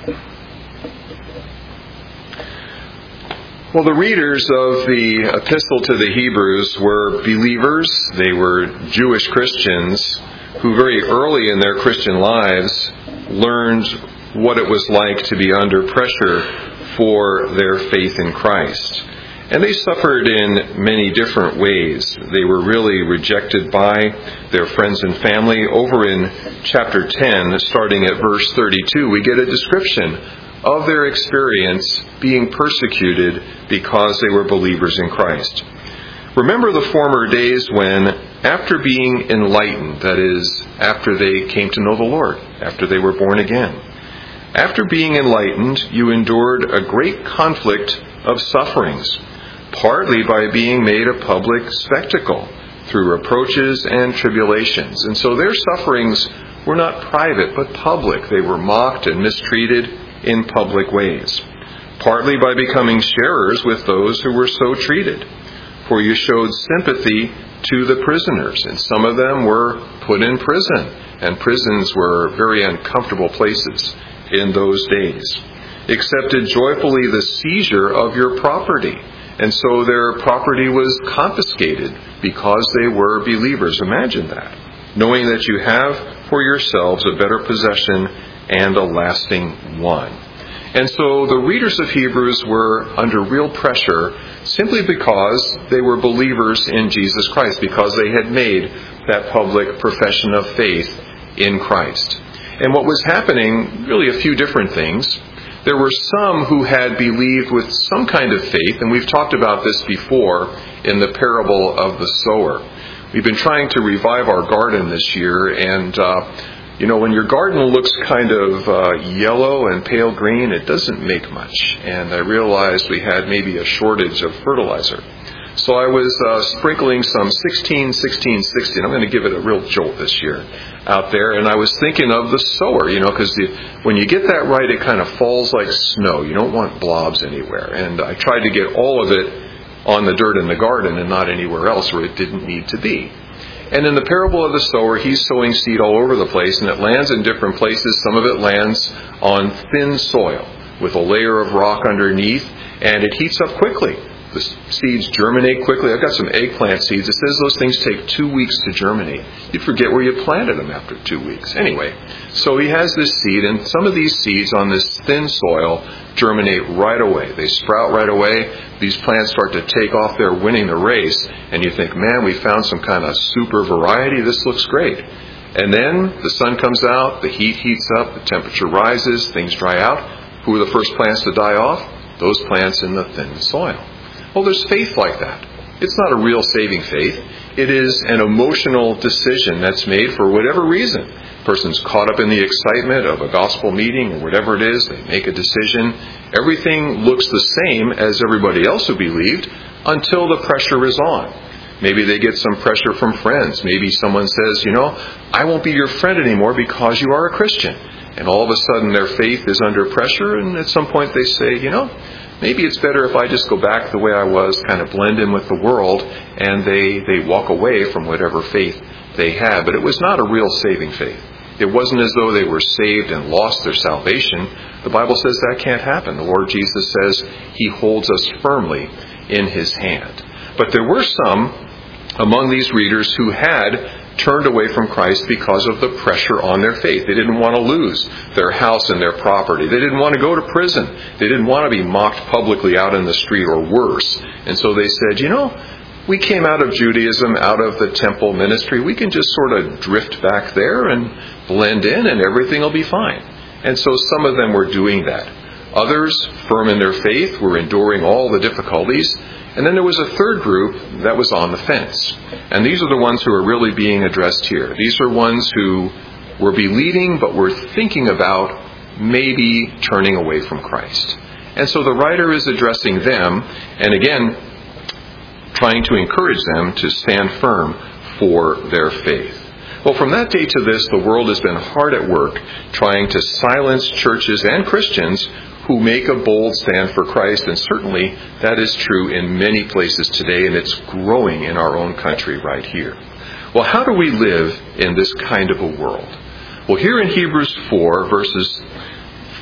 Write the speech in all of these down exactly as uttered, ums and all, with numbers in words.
Well, the readers of the epistle to the Hebrews were believers. They were Jewish Christians who very early in their Christian lives learned what it was like to be under pressure for their faith in Christ. And they suffered in many different ways. They were really rejected by their friends and family. Over in chapter ten, starting at verse thirty-two, we get a description of their experience being persecuted because they were believers in Christ. Remember the former days when, after being enlightened, that is, after they came to know the Lord, after they were born again, after being enlightened, you endured a great conflict of sufferings, partly by being made a public spectacle through reproaches and tribulations. And so their sufferings were not private, but public. They were mocked and mistreated in public ways, partly by becoming sharers with those who were so treated. For you showed sympathy to the prisoners, and some of them were put in prison, and prisons were very uncomfortable places in those days. Accepted joyfully the seizure of your property, and so their property was confiscated because they were believers. Imagine that, knowing that you have for yourselves a better possession and a lasting one. And so the readers of Hebrews were under real pressure simply because they were believers in Jesus Christ, because they had made that public profession of faith in Christ. And what was happening, really a few different things. There were some who had believed with some kind of faith, and we've talked about this before in the parable of the sower. We've been trying to revive our garden this year, and uh, you know, when your garden looks kind of uh, yellow and pale green, it doesn't make much. And I realized we had maybe a shortage of fertilizer. So I was uh, sprinkling some sixteen, sixteen, sixteen. I'm going to give it a real jolt this year out there. And I was thinking of the sower, you know, because when you get that right, it kind of falls like snow. You don't want blobs anywhere. And I tried to get all of it on the dirt in the garden and not anywhere else where it didn't need to be. And in the parable of the sower, he's sowing seed all over the place, and it lands in different places. Some of it lands on thin soil with a layer of rock underneath, and it heats up quickly. The seeds germinate quickly. I've got some eggplant seeds. It says those things take two weeks to germinate. You'd forget where you planted them after two weeks. Anyway, so he has this seed, and some of these seeds on this thin soil germinate right away. They sprout right away. These plants start to take off. They're winning the race. And you think, man, we found some kind of super variety. This looks great. And then the sun comes out, the heat heats up, the temperature rises, things dry out. Who are the first plants to die off? Those plants in the thin soil. Well, there's faith like that. It's not a real saving faith. It is an emotional decision that's made for whatever reason. The person's caught up in the excitement of a gospel meeting or whatever it is. They make a decision. Everything looks the same as everybody else who believed until the pressure is on. Maybe they get some pressure from friends. Maybe someone says, you know, I won't be your friend anymore because you are a Christian. And all of a sudden their faith is under pressure, and at some point they say, you know, maybe it's better if I just go back the way I was, kind of blend in with the world, and they, they walk away from whatever faith they had. But it was not a real saving faith. It wasn't as though they were saved and lost their salvation. The Bible says that can't happen. The Lord Jesus says He holds us firmly in His hand. But there were some among these readers who had turned away from Christ because of the pressure on their faith. They didn't want to lose their house and their property. They didn't want to go to prison. They didn't want to be mocked publicly out in the street or worse. And so they said, you know, we came out of Judaism, out of the temple ministry. We can just sort of drift back there and blend in and everything will be fine. And so some of them were doing that. Others, firm in their faith, were enduring all the difficulties. And then there was a third group that was on the fence. And these are the ones who are really being addressed here. These are ones who were believing but were thinking about maybe turning away from Christ. And so the writer is addressing them and again trying to encourage them to stand firm for their faith. Well, from that day to this, the world has been hard at work trying to silence churches and Christians who make a bold stand for Christ, and certainly that is true in many places today, and it's growing in our own country right here. Well, how do we live in this kind of a world? Well, here in Hebrews four, verses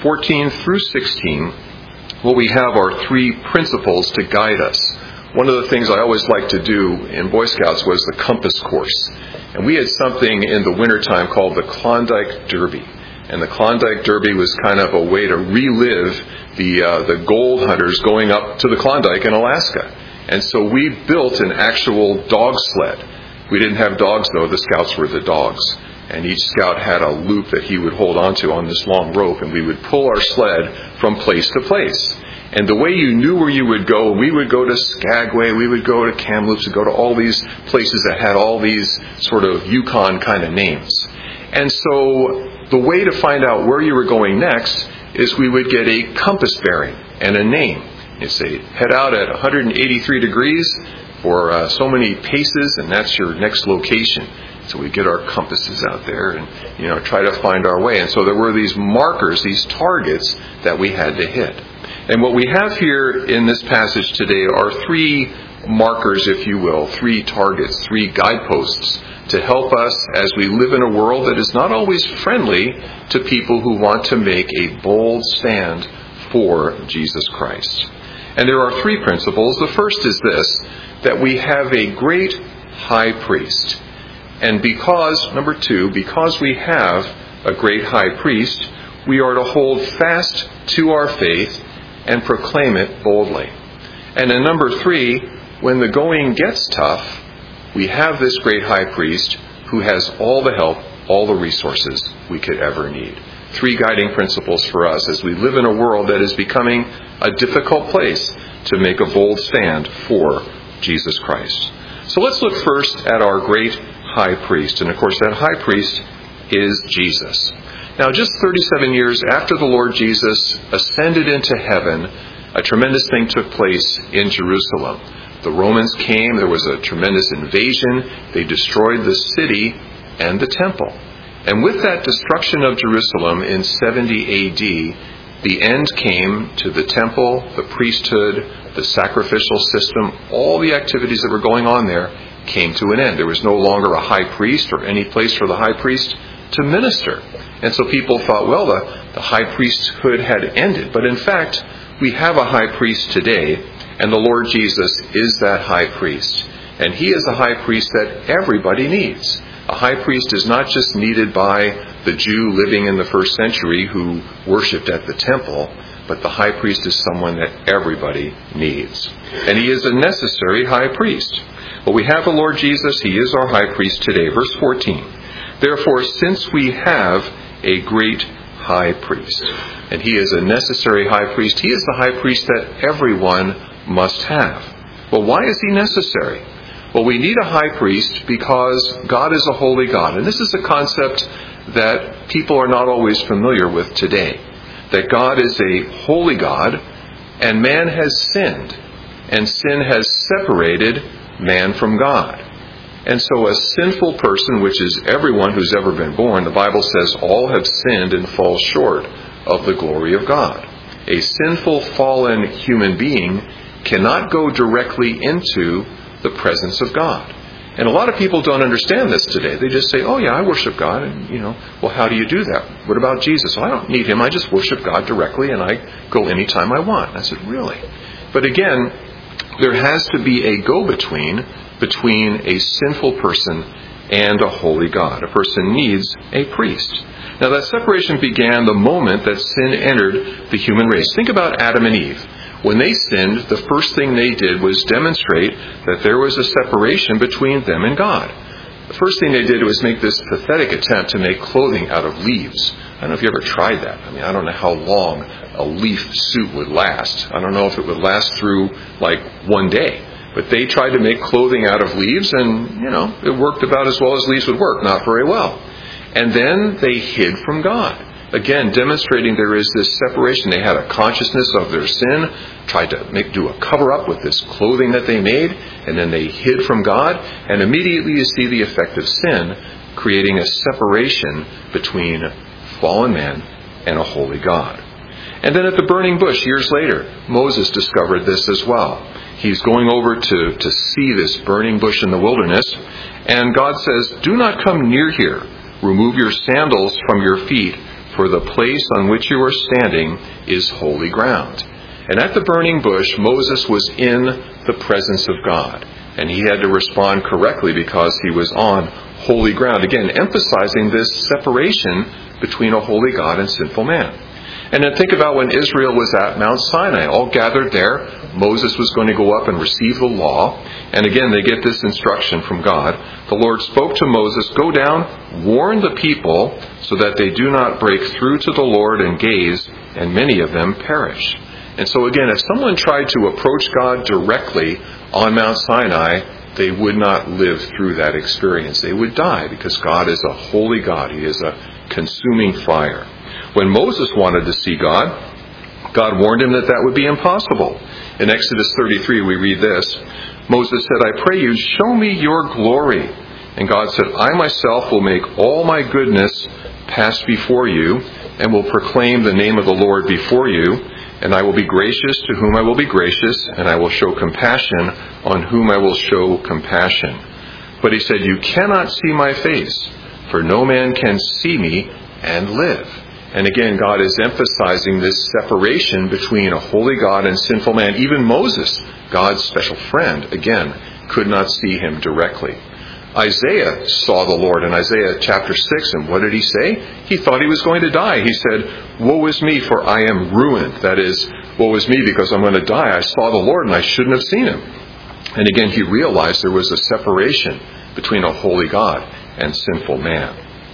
fourteen through sixteen, what we have are three principles to guide us. One of the things I always liked to do in Boy Scouts was the compass course. And we had something in the wintertime called the Klondike Derby. And the Klondike Derby was kind of a way to relive the uh, the gold hunters going up to the Klondike in Alaska. And so we built an actual dog sled. We didn't have dogs, though. The scouts were the dogs. And each scout had a loop that he would hold onto on this long rope, and we would pull our sled from place to place. And the way you knew where you would go, we would go to Skagway, we would go to Kamloops, and go to all these places that had all these sort of Yukon kind of names. And so the way to find out where you were going next is we would get a compass bearing and a name. You'd say, head out at one hundred eighty-three degrees for uh, so many paces, and that's your next location. So we get our compasses out there and, you know, try to find our way. And so there were these markers, these targets that we had to hit. And what we have here in this passage today are three markers, if you will, three targets, three guideposts to help us as we live in a world that is not always friendly to people who want to make a bold stand for Jesus Christ. And there are three principles. The first is this, that we have a great high priest. And because, number two, because we have a great high priest, we are to hold fast to our faith and proclaim it boldly. And then number three, when the going gets tough, we have this great high priest who has all the help, all the resources we could ever need. Three guiding principles for us as we live in a world that is becoming a difficult place to make a bold stand for Jesus Christ. So let's look first at our great high priest. And of course, that high priest is Jesus. Now, just thirty-seven years after the Lord Jesus ascended into heaven, a tremendous thing took place in Jerusalem. The Romans came, there was a tremendous invasion, they destroyed the city and the temple. And with that destruction of Jerusalem in seventy A D, the end came to the temple, the priesthood, the sacrificial system, all the activities that were going on there came to an end. There was no longer a high priest or any place for the high priest to minister. And so people thought, well, the, the high priesthood had ended. But in fact, we have a high priest today, and the Lord Jesus is that high priest. And he is a high priest that everybody needs. A high priest is not just needed by the Jew living in the first century who worshipped at the temple, but the high priest is someone that everybody needs. And he is a necessary high priest. But we have the Lord Jesus. He is our high priest today. Verse fourteen. Therefore, since we have a great high priest, and he is a necessary high priest, he is the high priest that everyone must have. Well, why is he necessary? Well, we need a high priest because God is a holy God. And this is a concept that people are not always familiar with today. That God is a holy God, and man has sinned, and sin has separated man from God. And so a sinful person, which is everyone who's ever been born, the Bible says all have sinned and fall short of the glory of God. A sinful, fallen human being cannot go directly into the presence of God. And a lot of people don't understand this today. They just say, oh yeah, I worship God. And, you know, well, how do you do that? What about Jesus? Well, I don't need him. I just worship God directly, and I go anytime I want. And I said, really? But again, there has to be a go-between between a sinful person and a holy God. A person needs a priest. Now, that separation began the moment that sin entered the human race. Think about Adam and Eve. When they sinned, the first thing they did was demonstrate that there was a separation between them and God. The first thing they did was make this pathetic attempt to make clothing out of leaves. I don't know if you ever tried that. I mean, I don't know how long a leaf suit would last. I don't know if it would last through like one day. But they tried to make clothing out of leaves, and, you know, it worked about as well as leaves would work, not very well. And then they hid from God. Again, demonstrating there is this separation. They had a consciousness of their sin, tried to make do a cover-up with this clothing that they made, and then they hid from God. And immediately you see the effect of sin, creating a separation between fallen man and a holy God. And then at the burning bush, years later, Moses discovered this as well. He's going over to, to see this burning bush in the wilderness, and God says, do not come near here. Remove your sandals from your feet, for the place on which you are standing is holy ground." And at the burning bush, Moses was in the presence of God. And he had to respond correctly because he was on holy ground. Again, emphasizing this separation between a holy God and sinful man. And then think about when Israel was at Mount Sinai, all gathered there. Moses was going to go up and receive the law. And again, they get this instruction from God. The Lord spoke to Moses, "Go down, warn the people so that they do not break through to the Lord and gaze, and many of them perish." And so again, if someone tried to approach God directly on Mount Sinai, they would not live through that experience. They would die because God is a holy God. He is a consuming fire. When Moses wanted to see God, God warned him that that would be impossible. In Exodus thirty-three, we read this. Moses said, "I pray you, show me your glory." And God said, "I myself will make all my goodness pass before you and will proclaim the name of the Lord before you. And I will be gracious to whom I will be gracious, and I will show compassion on whom I will show compassion." But he said, "You cannot see my face, for no man can see me and live." And again, God is emphasizing this separation between a holy God and sinful man. Even Moses, God's special friend, again, could not see him directly. Isaiah saw the Lord in Isaiah chapter six, and what did he say? He thought he was going to die. He said, "Woe is me, for I am ruined." That is, woe is me because I'm going to die. I saw the Lord and I shouldn't have seen him. And again, he realized there was a separation between a holy God and sinful man.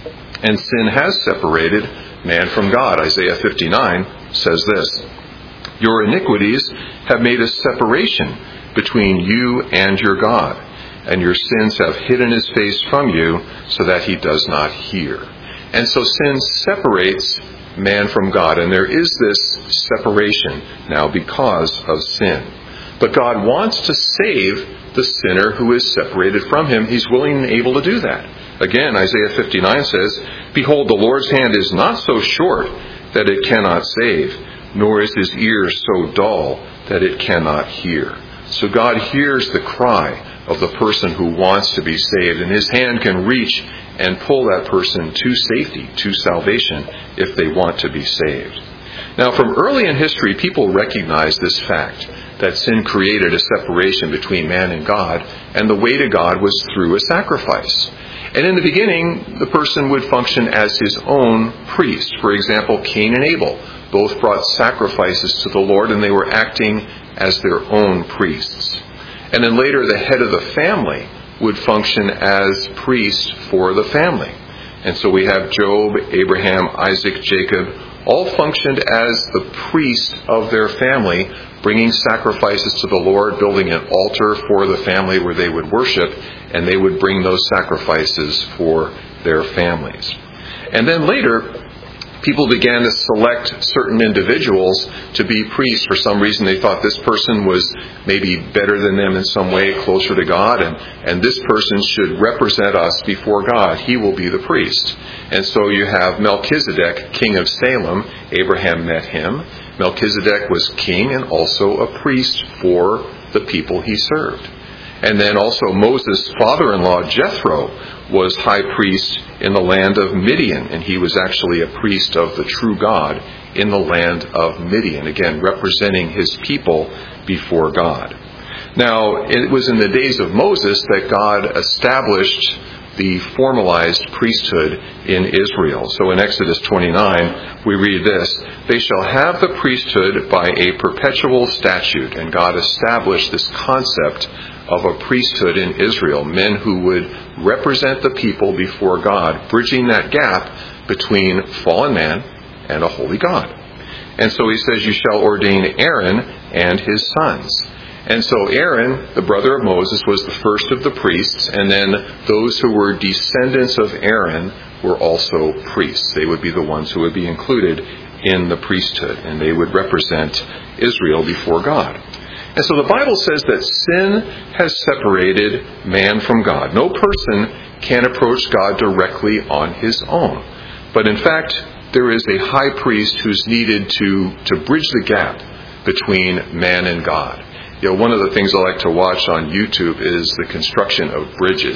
And sin has separated man from God. Isaiah fifty-nine says this, "Your iniquities have made a separation between you and your God, and your sins have hidden his face from you so that he does not hear." And so sin separates man from God, and there is this separation now because of sin. But God wants to save the sinner who is separated from him. He's willing and able to do that. Again, Isaiah fifty-nine says, "Behold, the Lord's hand is not so short that it cannot save, nor is his ear so dull that it cannot hear." So God hears the cry of the person who wants to be saved, and his hand can reach and pull that person to safety, to salvation, if they want to be saved. Now, from early in history, people recognized this fact, that sin created a separation between man and God, and the way to God was through a sacrifice. And in the beginning, the person would function as his own priest. For example, Cain and Abel both brought sacrifices to the Lord, and they were acting as their own priests. And then later, the head of the family would function as priest for the family. And so we have Job, Abraham, Isaac, Jacob, all functioned as the priest of their family, bringing sacrifices to the Lord, building an altar for the family where they would worship, and they would bring those sacrifices for their families. And then later, people began to select certain individuals to be priests. For some reason, they thought this person was maybe better than them in some way, closer to God, and, and this person should represent us before God. He will be the priest. And so you have Melchizedek, king of Salem. Abraham met him. Melchizedek was king and also a priest for the people he served. And then also Moses' father-in-law, Jethro, was high priest in the land of Midian, and he was actually a priest of the true God in the land of Midian, again, representing his people before God. Now, it was in the days of Moses that God established the formalized priesthood in Israel. So in Exodus twenty-nine, we read this, "They shall have the priesthood by a perpetual statute." And God established this concept of a priesthood in Israel, men who would represent the people before God, bridging that gap between fallen man and a holy God. And so he says, "You shall ordain Aaron and his sons." And so Aaron, the brother of Moses, was the first of the priests, and then those who were descendants of Aaron were also priests. They would be the ones who would be included in the priesthood, and they would represent Israel before God. And so the Bible says that sin has separated man from God. No person can approach God directly on his own. But in fact, there is a high priest who's needed to, to bridge the gap between man and God. You know, one of the things I like to watch on YouTube is the construction of bridges.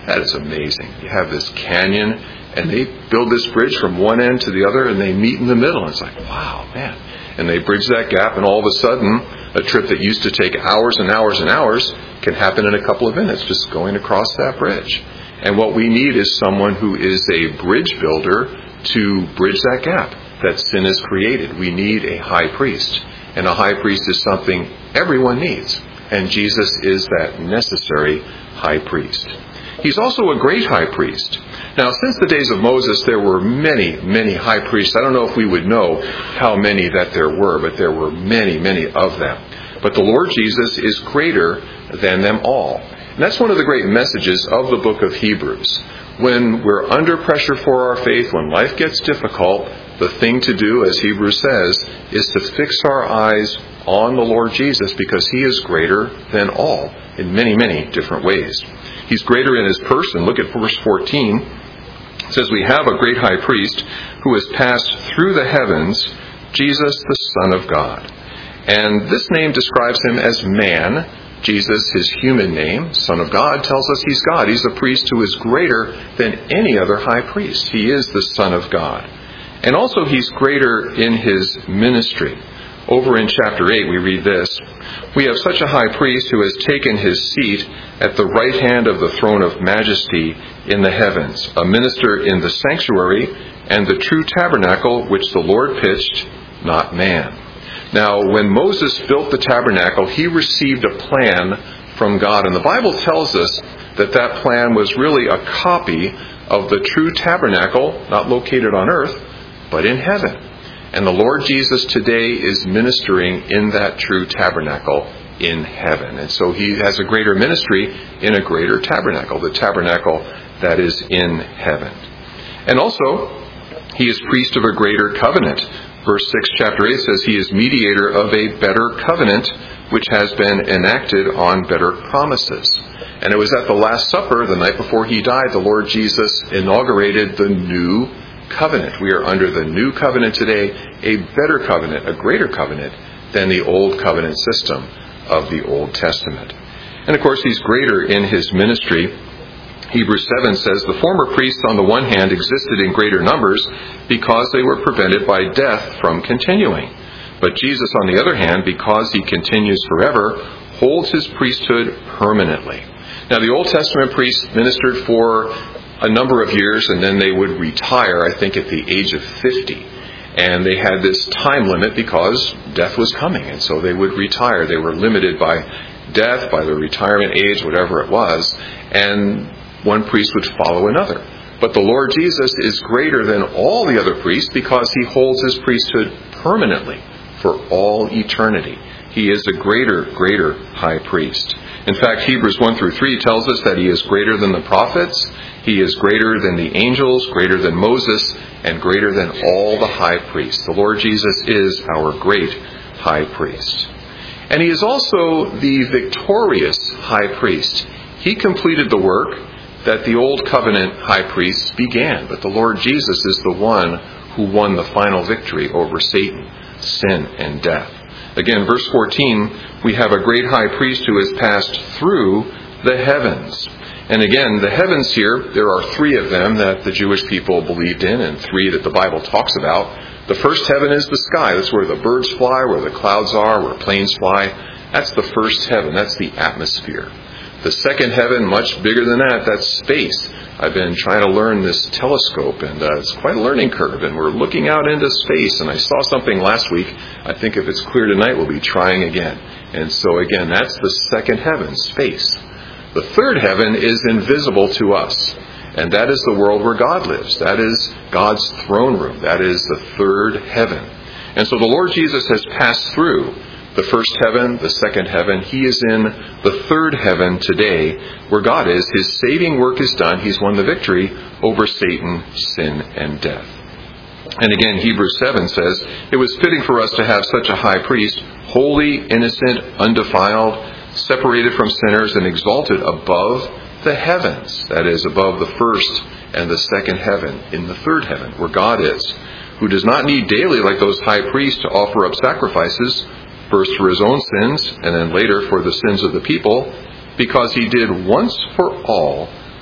That is amazing. You have this canyon, and they build this bridge from one end to the other, and they meet in the middle. And it's like, wow, man. And they bridge that gap, and all of a sudden, a trip that used to take hours and hours and hours can happen in a couple of minutes, just going across that bridge. And what we need is someone who is a bridge builder to bridge that gap that sin has created. We need a high priest. And a high priest is something everyone needs. And Jesus is that necessary high priest. He's also a great high priest. Now, since the days of Moses, there were many, many high priests. I don't know if we would know how many that there were, but there were many, many of them. But the Lord Jesus is greater than them all. And that's one of the great messages of the book of Hebrews. When we're under pressure for our faith, when life gets difficult, the thing to do, as Hebrews says, is to fix our eyes on the Lord Jesus, because he is greater than all in many, many different ways. He's greater in his person. Look at verse fourteen. It says, we have a great high priest who has passed through the heavens, Jesus, the Son of God. And this name describes him as man. Jesus, his human name, Son of God, tells us he's God. He's a priest who is greater than any other high priest. He is the Son of God. And also he's greater in his ministry. Over in chapter eight, we read this. We have such a high priest who has taken his seat at the right hand of the throne of majesty in the heavens, a minister in the sanctuary and the true tabernacle which the Lord pitched, not man. Now, when Moses built the tabernacle, he received a plan from God. And the Bible tells us that that plan was really a copy of the true tabernacle, not located on earth, but in heaven. And the Lord Jesus today is ministering in that true tabernacle in heaven. And so he has a greater ministry in a greater tabernacle, the tabernacle that is in heaven. And also, he is priest of a greater covenant. Verse six, chapter eight says he is mediator of a better covenant, which has been enacted on better promises. And it was at the Last Supper, the night before he died, the Lord Jesus inaugurated the new covenant. We are under the new covenant today, a better covenant, a greater covenant than the old covenant system of the Old Testament. And of course, he's greater in his ministry. Hebrews seven says, the former priests on the one hand existed in greater numbers because they were prevented by death from continuing. But Jesus, on the other hand, because he continues forever, holds his priesthood permanently. Now, the Old Testament priests ministered for a number of years, and then they would retire, I think, at the age of fifty. And they had this time limit because death was coming, and so they would retire. They were limited by death, by the retirement age, whatever it was, and one priest would follow another. But the Lord Jesus is greater than all the other priests because he holds his priesthood permanently for all eternity. He is a greater, greater high priest. In fact, Hebrews one through three tells us that he is greater than the prophets, he is greater than the angels, greater than Moses, and greater than all the high priests. The Lord Jesus is our great high priest. And he is also the victorious high priest. He completed the work that the old covenant high priests began, but the Lord Jesus is the one who won the final victory over Satan, sin, and death. Again, verse fourteen, we have a great high priest who has passed through the heavens. And again, the heavens here, there are three of them that the Jewish people believed in, and three that the Bible talks about. The first heaven is the sky. That's where the birds fly, where the clouds are, where planes fly. That's the first heaven. That's the atmosphere. The second heaven, much bigger than that, that's space. I've been trying to learn this telescope, and uh, it's quite a learning curve, and we're looking out into space, and I saw something last week. I think if it's clear tonight, we'll be trying again. And so again, that's the second heaven, space. The third heaven is invisible to us, and that is the world where God lives. That is God's throne room. That is the third heaven. And so the Lord Jesus has passed through the first heaven, the second heaven. He is in the third heaven today, where God is. His saving work is done. He's won the victory over Satan, sin, and death. And again, Hebrews seven says, it was fitting for us to have such a high priest, holy, innocent, undefiled, separated from sinners, and exalted above the heavens. That is, above the first and the second heaven, in the third heaven, where God is, who does not need daily, like those high priests, to offer up sacrifices, first for his own sins, and then later for the sins of the people, because he did once for all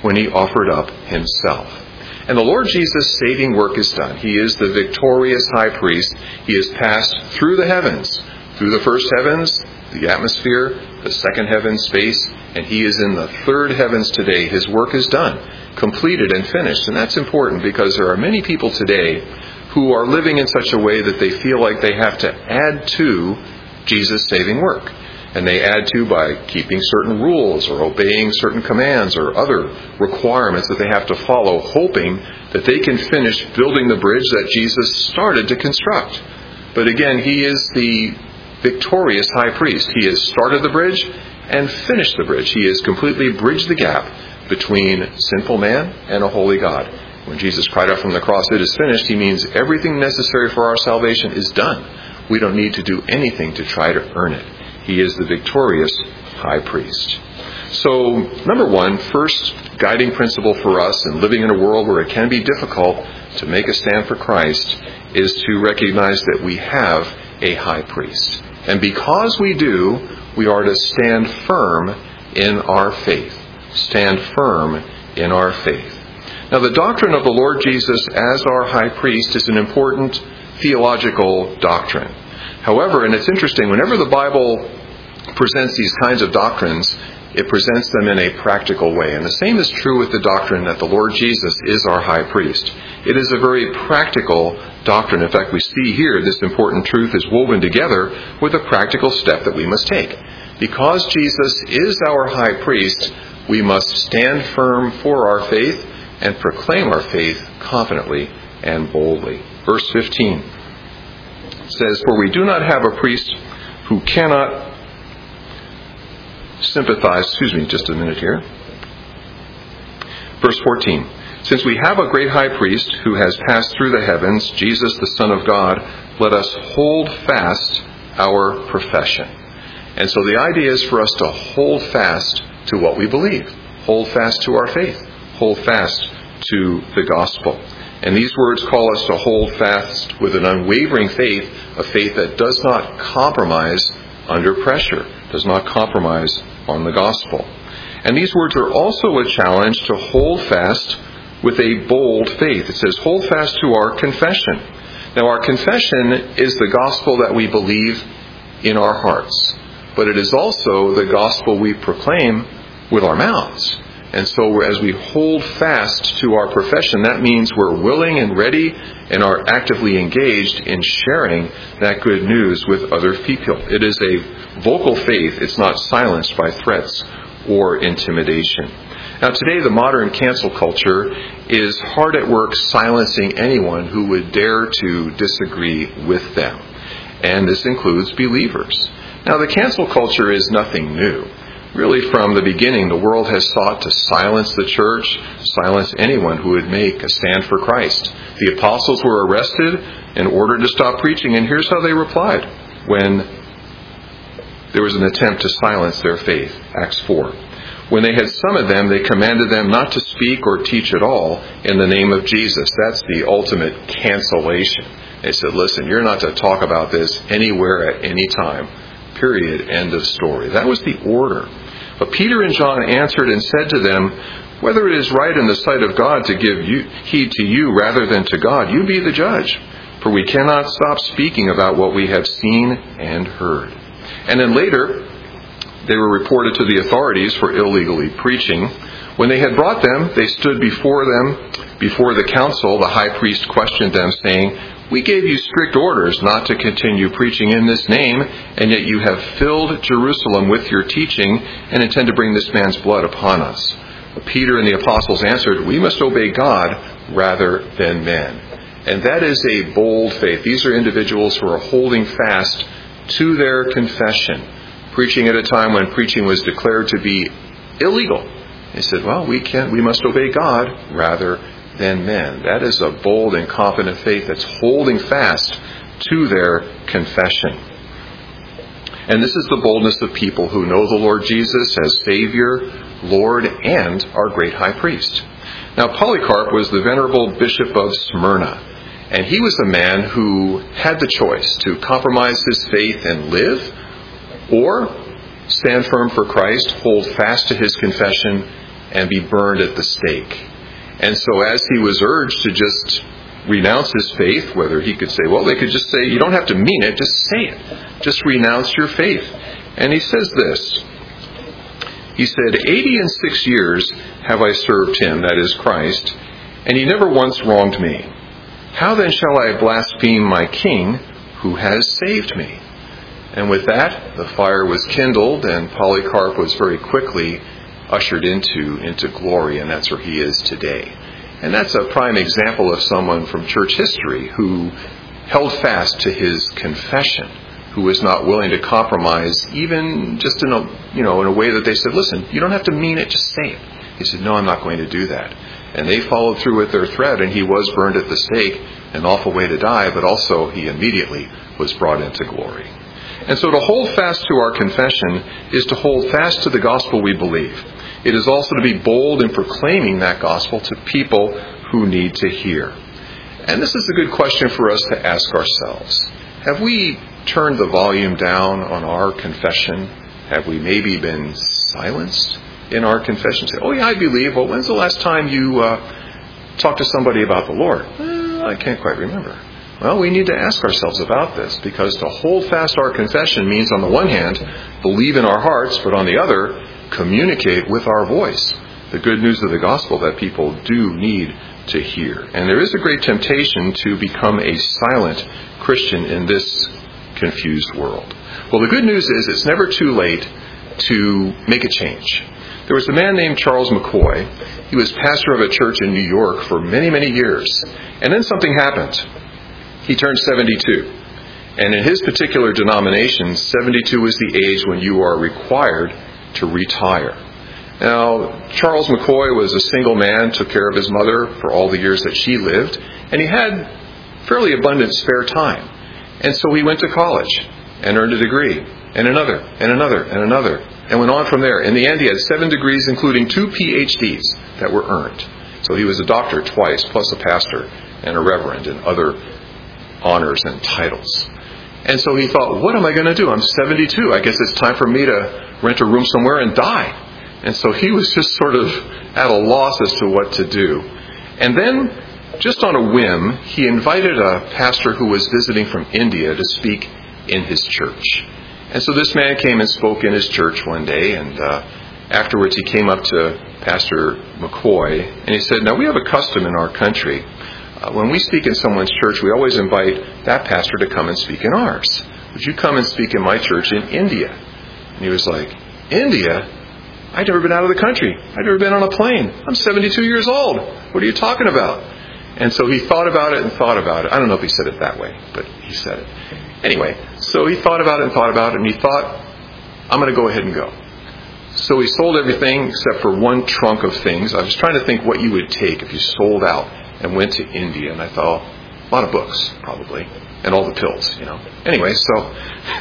when he offered up himself. And the Lord Jesus' saving work is done. He is the victorious high priest. He has passed through the heavens, through the first heavens, the atmosphere, the second heaven, space, and he is in the third heavens today. His work is done, completed and finished. And that's important because there are many people today who are living in such a way that they feel like they have to add to Jesus' saving work. And they add to by keeping certain rules or obeying certain commands or other requirements that they have to follow, hoping that they can finish building the bridge that Jesus started to construct. But again, he is the victorious high priest. He has started the bridge and finished the bridge. He has completely bridged the gap between sinful man and a holy God. When Jesus cried out from the cross, "It is finished," he means everything necessary for our salvation is done. We don't need to do anything to try to earn it. He is the victorious high priest. So, number one, first guiding principle for us in living in a world where it can be difficult to make a stand for Christ is to recognize that we have a high priest. And because we do, we are to stand firm in our faith. Stand firm in our faith. Now, the doctrine of the Lord Jesus as our high priest is an important theological doctrine. However, and it's interesting, whenever the Bible presents these kinds of doctrines, it presents them in a practical way. And the same is true with the doctrine that the Lord Jesus is our high priest. It is a very practical doctrine. In fact, we see here this important truth is woven together with a practical step that we must take. Because Jesus is our high priest, we must stand firm for our faith and proclaim our faith confidently and boldly. Verse fifteen says, "For we do not have a priest who cannot sympathize," excuse me, just a minute here. Verse fourteen, "Since we have a great high priest who has passed through the heavens, Jesus the Son of God, let us hold fast our profession." And so the idea is for us to hold fast to what we believe. Hold fast to our faith. Hold fast to the gospel. And these words call us to hold fast with an unwavering faith, a faith that does not compromise under pressure, does not compromise on the gospel. And these words are also a challenge to hold fast with a bold faith. It says, hold fast to our confession. Now, our confession is the gospel that we believe in our hearts, but it is also the gospel we proclaim with our mouths. And so as we hold fast to our profession, that means we're willing and ready and are actively engaged in sharing that good news with other people. It is a vocal faith. It's not silenced by threats or intimidation. Now today, the modern cancel culture is hard at work silencing anyone who would dare to disagree with them. And this includes believers. Now the cancel culture is nothing new. Really, from the beginning, the world has sought to silence the church, silence anyone who would make a stand for Christ. The apostles were arrested and ordered to stop preaching, and here's how they replied when there was an attempt to silence their faith. Acts four. When they had summoned them, they commanded them not to speak or teach at all in the name of Jesus. That's the ultimate cancellation. They said, listen, you're not to talk about this anywhere at any time. Period. End of story. That was the order. But Peter and John answered and said to them, whether it is right in the sight of God to give you, heed to you rather than to God, you be the judge. For we cannot stop speaking about what we have seen and heard. And then later, they were reported to the authorities for illegally preaching. When they had brought them, they stood before them, before the council. The high priest questioned them, saying, we gave you strict orders not to continue preaching in this name, and yet you have filled Jerusalem with your teaching and intend to bring this man's blood upon us. But Peter and the apostles answered, we must obey God rather than men. And that is a bold faith. These are individuals who are holding fast to their confession, preaching at a time when preaching was declared to be illegal. They said, well, we can, we must obey God rather than men. That is a bold and confident faith that's holding fast to their confession. And this is the boldness of people who know the Lord Jesus as Savior, Lord, and our great high priest. Now, Polycarp was the venerable bishop of Smyrna, and he was a man who had the choice to compromise his faith and live, or stand firm for Christ, hold fast to his confession, and be burned at the stake. And so as he was urged to just renounce his faith, whether he could say, well, they could just say, you don't have to mean it, just say it. Just renounce your faith. And he says this. He said, eighty and six years have I served him, that is Christ, and he never once wronged me. How then shall I blaspheme my King who has saved me? And with that, the fire was kindled, and Polycarp was very quickly ushered into, into glory, and that's where he is today. And that's a prime example of someone from church history who held fast to his confession, who was not willing to compromise, even just in a, you know, in a way that they said, listen, you don't have to mean it, just say it. He said, no, I'm not going to do that. And they followed through with their threat, and he was burned at the stake, an awful way to die, but also he immediately was brought into glory. And so to hold fast to our confession is to hold fast to the gospel we believe. It is also to be bold in proclaiming that gospel to people who need to hear. And this is a good question for us to ask ourselves. Have we turned the volume down on our confession? Have we maybe been silenced in our confession? Say, oh yeah, I believe. Well, when's the last time you uh, talked to somebody about the Lord? Well, I can't quite remember. Well, we need to ask ourselves about this, because to hold fast our confession means, on the one hand, believe in our hearts, but on the other, communicate with our voice the good news of the gospel that people do need to hear. And there is a great temptation to become a silent Christian in this confused world. Well, the good news is it's never too late to make a change. There was a man named Charles McCoy. He was pastor of a church in New York for many, many years. And then something happened. He turned seventy-two. And in his particular denomination, seventy-two was the age when you are required to retire. Now, Charles McCoy was a single man, took care of his mother for all the years that she lived, and he had fairly abundant spare time. And so he went to college and earned a degree, and another, and another, and another, and went on from there. In the end, he had seven degrees, including two P H Ds that were earned. So he was a doctor twice, plus a pastor and a reverend and other honors and titles. And so he thought, what am I going to do? I'm seventy-two. I guess it's time for me to rent a room somewhere and die. And so he was just sort of at a loss as to what to do. And then, just on a whim, he invited a pastor who was visiting from India to speak in his church. And so this man came and spoke in his church one day, and uh, afterwards he came up to Pastor McCoy, and he said, now we have a custom in our country. Uh, when we speak in someone's church, we always invite that pastor to come and speak in ours. Would you come and speak in my church in India? And he was like, India? I'd never been out of the country. I'd never been on a plane. I'm seventy-two years old. What are you talking about? And so he thought about it and thought about it. I don't know if he said it that way, but he said it. Anyway, so he thought about it and thought about it, and he thought, I'm going to go ahead and go. So he sold everything except for one trunk of things. I was trying to think what you would take if you sold out and went to India. And I thought, a lot of books, probably, and all the pills, you know. Anyway, so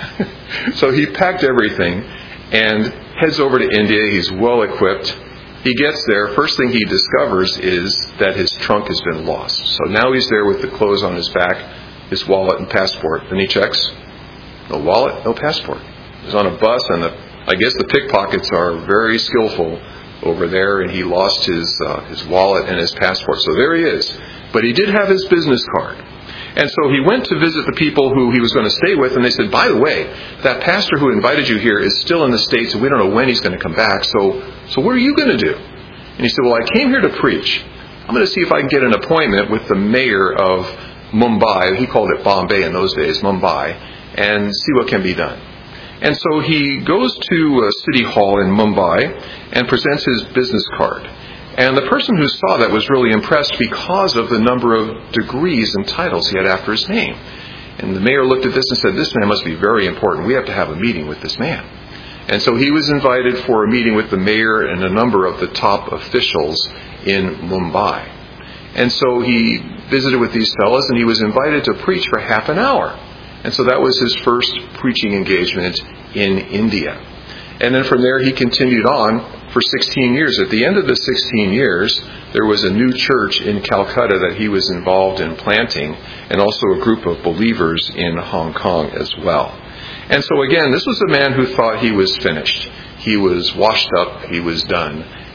so he packed everything and heads over to India. He's well equipped. He gets there. First thing he discovers is that his trunk has been lost. So now he's there with the clothes on his back, his wallet and passport. Then he checks. No wallet, no passport. He's on a bus, and the, I guess the pickpockets are very skillful over there, and he lost his uh, his wallet and his passport. So there he is. But he did have his business card. And so he went to visit the people who he was going to stay with, and they said, by the way, that pastor who invited you here is still in the States, and we don't know when he's going to come back, so so what are you going to do? And he said, well, I came here to preach. I'm going to see if I can get an appointment with the mayor of Mumbai. He called it Bombay in those days, Mumbai, and see what can be done. And so he goes to uh, City Hall in Mumbai and presents his business card. And the person who saw that was really impressed because of the number of degrees and titles he had after his name. And the mayor looked at this and said, this man must be very important. We have to have a meeting with this man. And so he was invited for a meeting with the mayor and a number of the top officials in Mumbai. And so he visited with these fellows, and he was invited to preach for half an hour. And so that was his first preaching engagement in India. And then from there he continued on for sixteen years. At the end of the sixteen years, there was a new church in Calcutta that he was involved in planting, and also a group of believers in Hong Kong as well. And so again, this was a man who thought he was finished. He was washed up. He was done.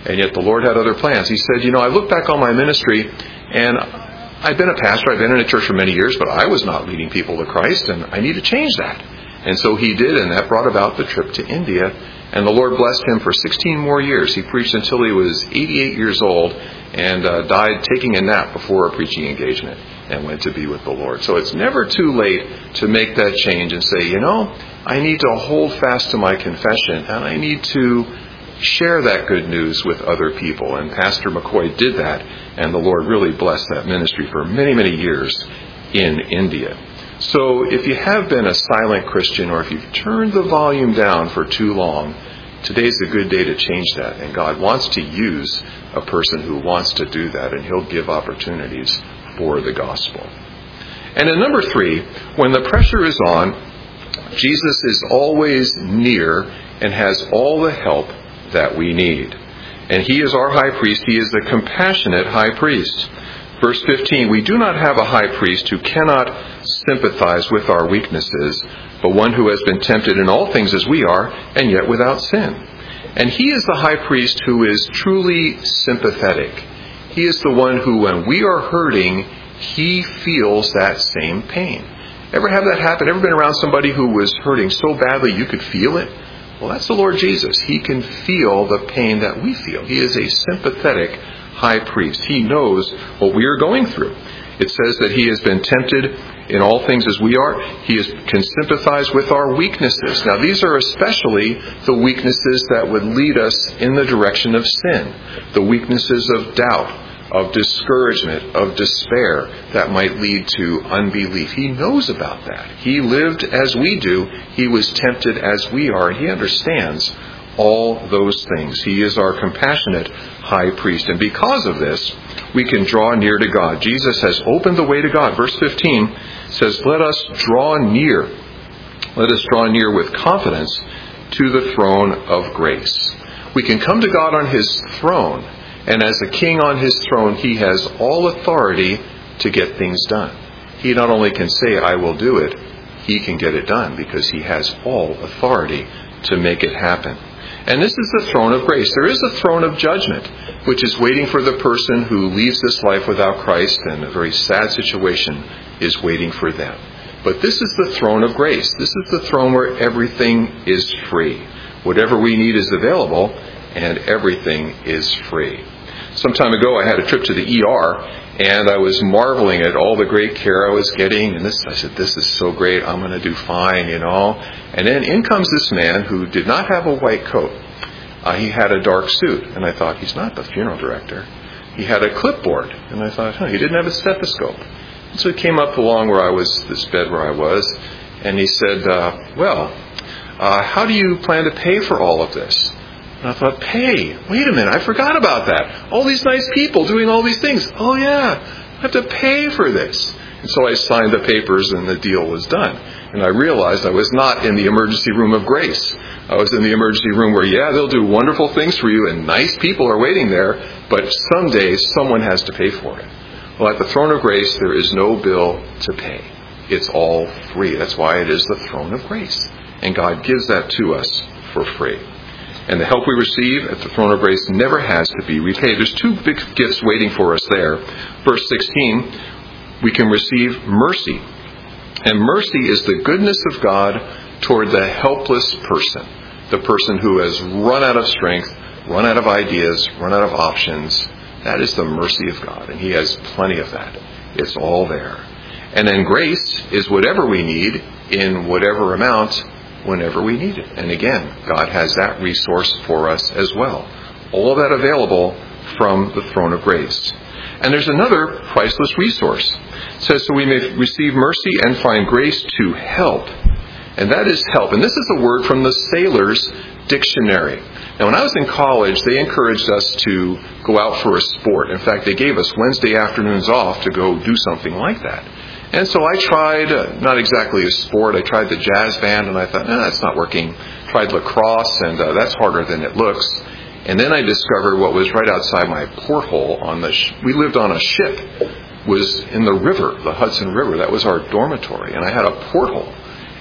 And yet the Lord had other plans. He said, you know, I look back on my ministry, and I've been a pastor, I've been in a church for many years, but I was not leading people to Christ, and I need to change that. And so he did, and that brought about the trip to India. And the Lord blessed him for sixteen more years. He preached until he was eighty-eight years old and uh, died taking a nap before a preaching engagement and went to be with the Lord. So it's never too late to make that change and say, you know, I need to hold fast to my confession, and I need to share that good news with other people. And Pastor McCoy did that, and the Lord really blessed that ministry for many, many years in India. So if you have been a silent Christian, or if you've turned the volume down for too long, today's a good day to change that. And God wants to use a person who wants to do that, and He'll give opportunities for the gospel. And in number three, when the pressure is on, Jesus is always near and has all the help that we need. And He is our high priest. He is the compassionate high priest. Verse fifteen, we do not have a high priest who cannot sympathize with our weaknesses, but one who has been tempted in all things as we are, and yet without sin. And He is the high priest who is truly sympathetic. He is the one who, when we are hurting, He feels that same pain. Ever have that happen? Ever been around somebody who was hurting so badly you could feel it? Well, that's the Lord Jesus. He can feel the pain that we feel. He is a sympathetic high priest. He knows what we are going through. It says that He has been tempted in all things as we are. He is, can sympathize with our weaknesses. Now, these are especially the weaknesses that would lead us in the direction of sin. The weaknesses of doubt, of discouragement, of despair that might lead to unbelief. He knows about that. He lived as we do. He was tempted as we are. And He understands all those things. He is our compassionate high priest. And because of this, we can draw near to God. Jesus has opened the way to God. Verse fifteen says, let us draw near. Let us draw near with confidence to the throne of grace. We can come to God on His throne. And as a king on His throne, He has all authority to get things done. He not only can say, I will do it, He can get it done because He has all authority to make it happen. And this is the throne of grace. There is a throne of judgment, which is waiting for the person who leaves this life without Christ, and a very sad situation is waiting for them. But this is the throne of grace. This is the throne where everything is free. Whatever we need is available, and everything is free. Some time ago, I had a trip to the E R, and I was marveling at all the great care I was getting. And this, I said, this is so great. I'm going to do fine, you know. And then in comes this man who did not have a white coat. Uh, he had a dark suit. And I thought, he's not the funeral director. He had a clipboard. And I thought, huh, he didn't have a stethoscope. And so he came up along where I was, this bed where I was, and he said, uh, well, uh, how do you plan to pay for all of this? And I thought, pay? Wait a minute, I forgot about that. All these nice people doing all these things. Oh yeah, I have to pay for this. And so I signed the papers and the deal was done. And I realized I was not in the emergency room of grace. I was in the emergency room where, yeah, they'll do wonderful things for you and nice people are waiting there, but someday someone has to pay for it. Well, at the throne of grace, there is no bill to pay. It's all free. That's why it is the throne of grace. And God gives that to us for free. And the help we receive at the throne of grace never has to be repaid. There's two big gifts waiting for us there. Verse sixteen, we can receive mercy. And mercy is the goodness of God toward the helpless person. The person who has run out of strength, run out of ideas, run out of options. That is the mercy of God. And He has plenty of that. It's all there. And then grace is whatever we need in whatever amount whenever we need it. And again, God has that resource for us as well. All of that available from the throne of grace. And there's another priceless resource. It says, so we may receive mercy and find grace to help. And that is help. And this is a word from the Sailor's Dictionary. Now, when I was in college, they encouraged us to go out for a sport. In fact, they gave us Wednesday afternoons off to go do something like that. And so I tried, uh, not exactly a sport, I tried the jazz band, and I thought, no, that's not working. Tried lacrosse, and uh, that's harder than it looks. And then I discovered what was right outside my porthole on the, sh- we lived on a ship, was in the river, the Hudson River. That was our dormitory, and I had a porthole.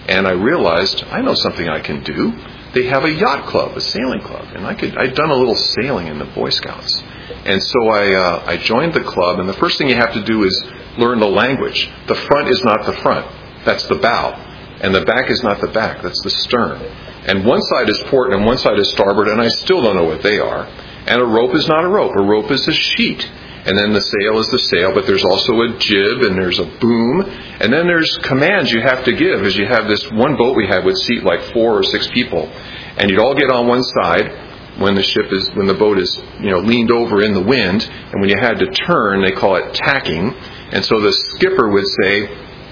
And I realized, I know something I can do. They have a yacht club, a sailing club. And I could, I'd done a little sailing in the Boy Scouts. And so I, uh, I joined the club, and the first thing you have to do is learn the language. The front is not the front. That's the bow. And the back is not the back. That's the stern. And one side is port and one side is starboard, and I still don't know what they are. And a rope is not a rope. A rope is a sheet. And then the sail is the sail, but there's also a jib, and there's a boom. And then there's commands you have to give, as you have this one boat we had would seat like four or six people. And you'd all get on one side when the ship is, when the boat is, you know, leaned over in the wind. And when you had to turn, they call it tacking. And so the skipper would say,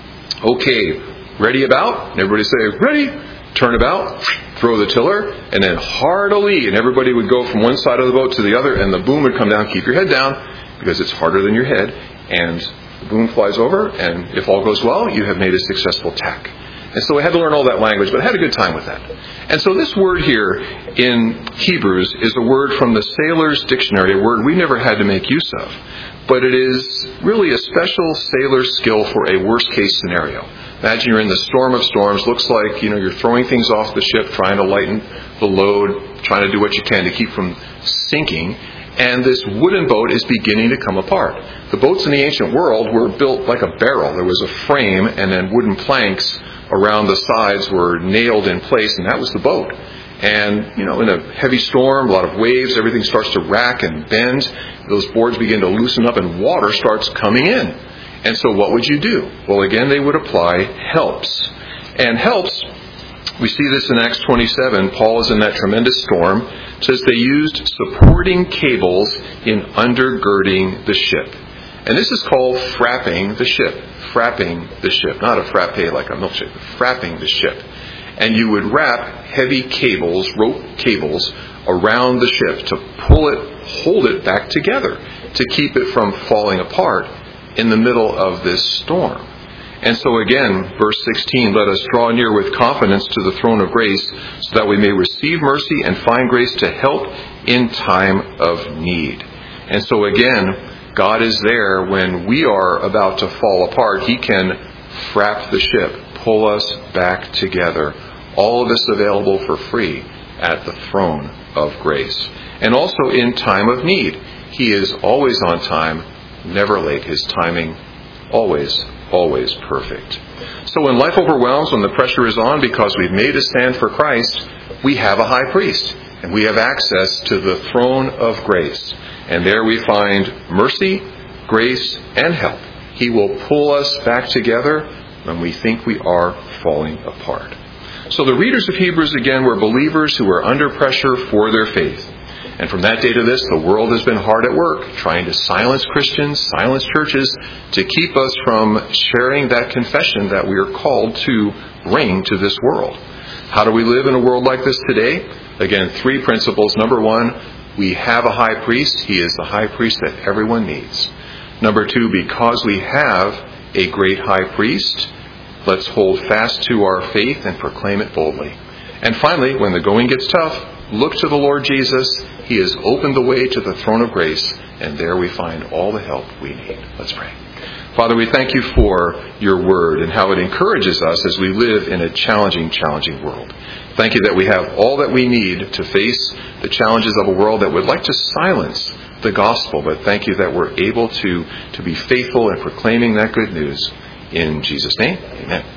okay, ready about? And everybody say, ready. Turn about, throw the tiller, and then hard a lee. And everybody would go from one side of the boat to the other, and the boom would come down. Keep your head down, because it's harder than your head. And the boom flies over, and if all goes well, you have made a successful tack. And so I had to learn all that language, but I had a good time with that. And so this word here in Hebrews is a word from the Sailor's Dictionary, a word we never had to make use of. But it is really a special sailor skill for a worst-case scenario. Imagine you're in the storm of storms. Looks like, you know, you're throwing things off the ship, trying to lighten the load, trying to do what you can to keep from sinking. And this wooden boat is beginning to come apart. The boats in the ancient world were built like a barrel. There was a frame, and then wooden planks around the sides were nailed in place, and that was the boat. And, you know, in a heavy storm, a lot of waves, everything starts to rack and bend. Those boards begin to loosen up, and water starts coming in. And so what would you do? Well, again, they would apply helps. And helps, we see this in Acts twenty-seven. Paul is in that tremendous storm. It says they used supporting cables in undergirding the ship. And this is called frapping the ship. Frapping the ship. Not a frappe like a milkshake. Frapping the ship. And you would wrap heavy cables, rope cables, around the ship to pull it, hold it back together, to keep it from falling apart in the middle of this storm. And so again, verse sixteen, let us draw near with confidence to the throne of grace, so that we may receive mercy and find grace to help in time of need. And so again, God is there when we are about to fall apart. He can frap the ship, pull us back together. All of this available for free at the throne of grace. And also in time of need. He is always on time, never late. His timing, always, always perfect. So when life overwhelms, when the pressure is on because we've made a stand for Christ, we have a high priest. And we have access to the throne of grace. And there we find mercy, grace, and help. He will pull us back together when we think we are falling apart. So the readers of Hebrews, again, were believers who were under pressure for their faith. And from that day to this, the world has been hard at work, trying to silence Christians, silence churches, to keep us from sharing that confession that we are called to bring to this world. How do we live in a world like this today? Again, three principles. Number one, we have a high priest. He is the high priest that everyone needs. Number two, because we have a great high priest, let's hold fast to our faith and proclaim it boldly. And finally, when the going gets tough, look to the Lord Jesus. He has opened the way to the throne of grace, and there we find all the help we need. Let's pray. Father, we thank you for your word and how it encourages us as we live in a challenging, challenging world. Thank you that we have all that we need to face the challenges of a world that would like to silence the gospel. But thank you that we're able to, to be faithful in proclaiming that good news. In Jesus' name, amen.